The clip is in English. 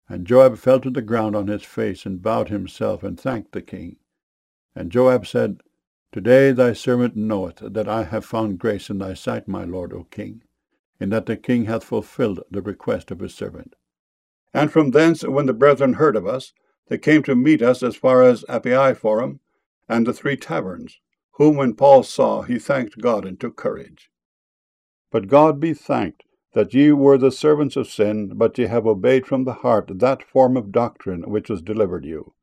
And Joab fell to the ground on his face, and bowed himself, and thanked the king. And Joab said, Today thy servant knoweth that I have found grace in thy sight, my lord, O king, in that the king hath fulfilled the request of his servant. And from thence, when the brethren heard of us, they came to meet us as far as Appii-forum and the 3 taverns, whom when Paul saw, he thanked God and took courage. But God be thanked, that ye were the servants of sin, but ye have obeyed from the heart that form of doctrine which was delivered you.